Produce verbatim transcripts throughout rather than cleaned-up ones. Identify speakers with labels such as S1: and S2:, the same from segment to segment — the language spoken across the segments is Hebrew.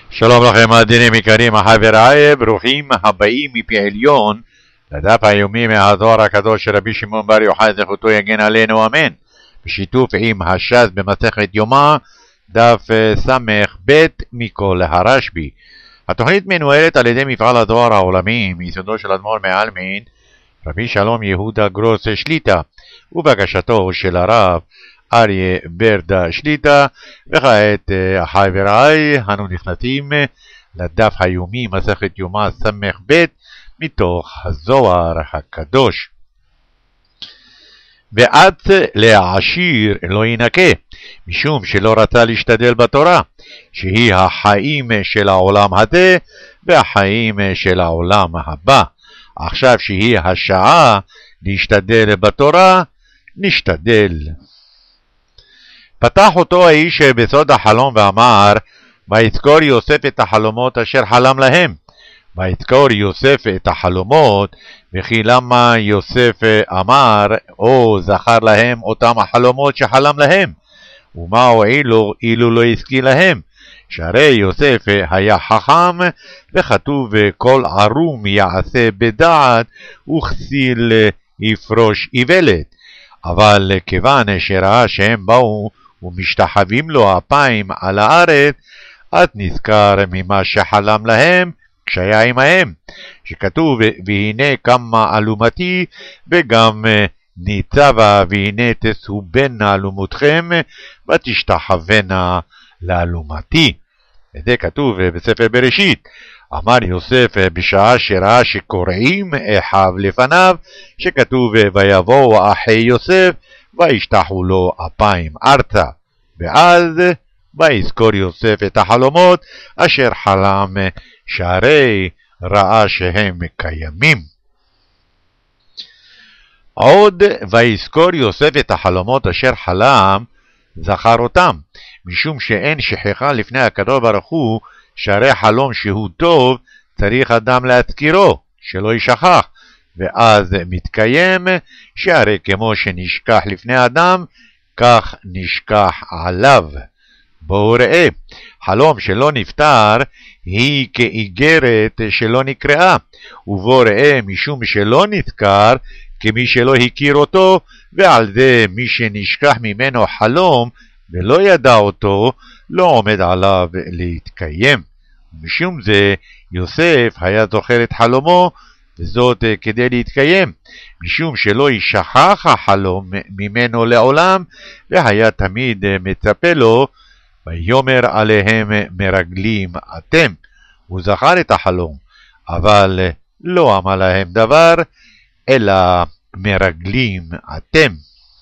S1: שלום לכם מאזינים יקרים, אחי ורעי, ברוכים הבאים מפי עליון לדף היומי מהזוהר הקדוש של רבי שמעון בר יוחאי זכותו יגן עלינו אמן, בשיתוף עם הש"ס במסכת יומא דף סמך ב' מכל הרשב"י. התוכנית מנוהלת על ידי מפעל הזוהר העולמי מיסודו של אדמו"ר מעלמין רבי שלום יהודה גרוס שליטא ובקשתו של הרב אריה ברדה שליטא. וכעת אחי ורעי, אנו נכנסים לדף היומי מסכת יומא סמך ב' מתוך הזוהר הקדוש. ואץ לעשיר לא ינקה, משום שלא רצה להשתדל בתורה, שהיא החיים של העולם הזה והחיים של העולם הבא. עכשיו שהיא השעה להשתדל בתורה, נשתדל. פתח אותו האיש בסוד החלום ואמר, ויזכור יוסף את החלומות אשר חלם להם. ויזכור יוסף את החלומות, וכי למה יוסף אמר או זכר להם אותם החלומות שחלם להם? ומה הועילו אילו לא הזכיר להם? שהרי יוסף היה חכם, וכתוב כל ערום יעשה בדעת וכסיל יפרוש איוולת. אבל כיוון שראה שהם באו ומשתחווים לו אפיים על הארץ, אז נזכר ממה שחלם להם כשהיה עמהם, שכתוב והנה קמה אלומתי, וגם ניצבה והנה תסובנה אלומותכם ותשתחוונה לאלומתי. וזה כתוב בספר בראשית. אמר יוסף בשעה שראה שקוראים אחיו לפניו, שכתוב ויבואו אחי יוסף וישתחו לו אפיים ארצה. ואז ויזכור יוסף את החלומות אשר חלם, שהרי ראה שהם קיימים. עוד ויזכור יוסף את החלומות אשר חלם, זכר אותם, משום שאין שכחה לפני הקדוש ברוך הוא, שהרי חלום שהוא טוב צריך אדם להזכירו, שלא ישכח. ואז מתקיים, שהרי כמו שנשכח לפני אדם, כך נשכח עליו. בואו ראה, חלום שלא נפטר היא כאיגרת שלא נקראה, ובוא ראה משום שלא נזכר כמי שלא הכיר אותו, ועל זה מי שנשכח ממנו חלום ולא ידע אותו, לא עומד עליו להתקיים. משום זה יוסף היה זוכר את חלומו, וזאת כדי להתקיים, משום שלא ישכח החלום ממנו לעולם, והיה תמיד מצפה לו, ויאמר עליהם מרגלים אתם. הוא זכר את החלום, אבל לא אמר להם דבר, אלא מרגלים אתם.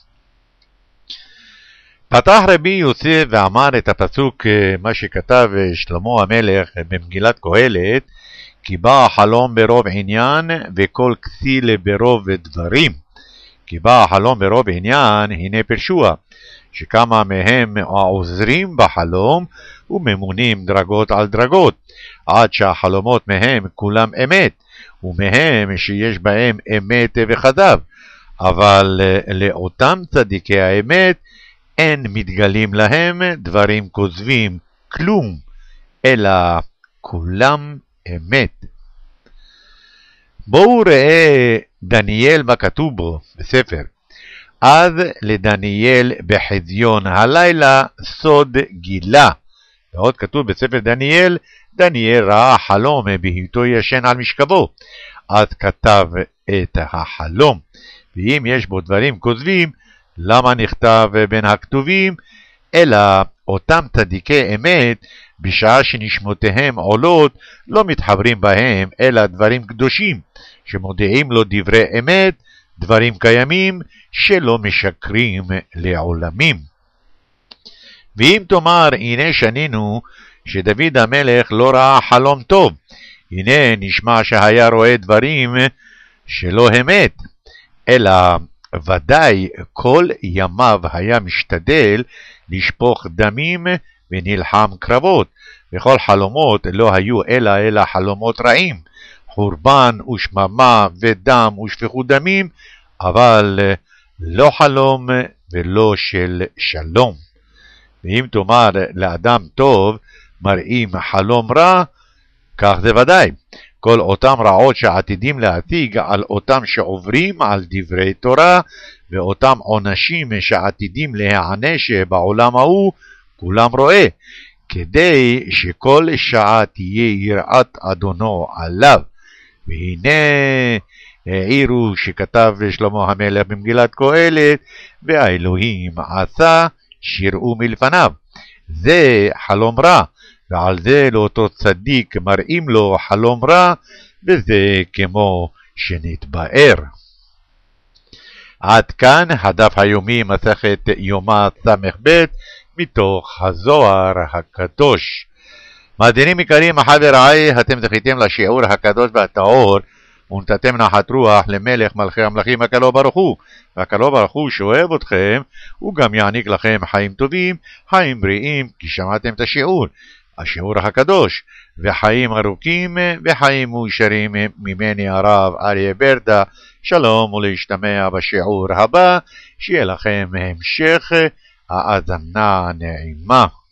S1: פתח רבי יוסף ואמר את הפסוק, מה שכתב שלמה המלך במגילת קהלת, כי בא החלום ברוב עניין וכל כסיל ברוב דברים. כי בא החלום ברוב עניין, הנה פרשוע, שכמה מהם העוזרים בחלום וממונים דרגות על דרגות, עד שהחלומות מהם כולם אמת, ומהם שיש בהם אמת וכזב. אבל לאותם צדיקי האמת אין מתגלים להם דברים כוזבים כלום, אלא כולם אמת. בואו ראה דניאל מה כתוב בו בספר. אז לדניאל בחזיון הלילה סוד גילה. ועוד כתוב בספר דניאל, דניאל ראה חלום בהיותו ישן על משכבו, אז כתב את החלום. ואם יש בו דברים כוזבים, למה נכתב בין הכתובים? אלא אותם צדיקי אמת, בשעה שנשמותיהם עולות, לא מתחברים בהם, אלא דברים קדושים, שמודיעים לו דברי אמת, דברים קיימים, שלא משקרים לעולמים. ואם תאמר, הנה שנינו, שדוד המלך לא ראה חלום טוב, הנה נשמע שהיה רואה דברים שלא אמת, אלא ודאי כל ימיו היה משתדל לשפוך דמים ונלחם קרבות, וכל חלומות לא היו אלא אלא חלומות רעים, חורבן ושממה ודם ושפיכות דמים, אבל לא חלום ולא של שלום. ואם תאמר לאדם טוב, מראים חלום רע, כך זה ודאי. כל אותם רעות שעתידים להציג על אותם שעוברים על דברי תורה, ואותם עונשים שעתידים להיענש בעולם ההוא, כולם רואה, כדי שכל שעה תהיה יראת אדונו עליו. והנה העירו שכתב שלמה המלך במגילת קהלת, והאלוהים עשה שיראו מלפניו. זה חלום רע, ועל זה לאותו צדיק מראים לו חלום רע, וזה כמו שנתבאר. עד כאן הדף היומי מסכת יומא ס"ב מתוך הזוהר הקדוש. מאזינים יקרים, אחי ורעי, אתם זכיתם לשיעור הקדוש והטהור, ונתתם נחת רוח למלך מלכי המלכים הקדוש ברוך הוא. והקדוש ברוך הוא שאוהב אתכם, הוא גם יעניק לכם חיים טובים, חיים בריאים, כי שמעתם את השיעור, השיעור הקדוש, וחיים ארוכים וחיים מאושרים. ממני הרב אריה ברדה, שלום ולהשתמע בשיעור הבא, שיהיה לכם המשך האזנה נעימה.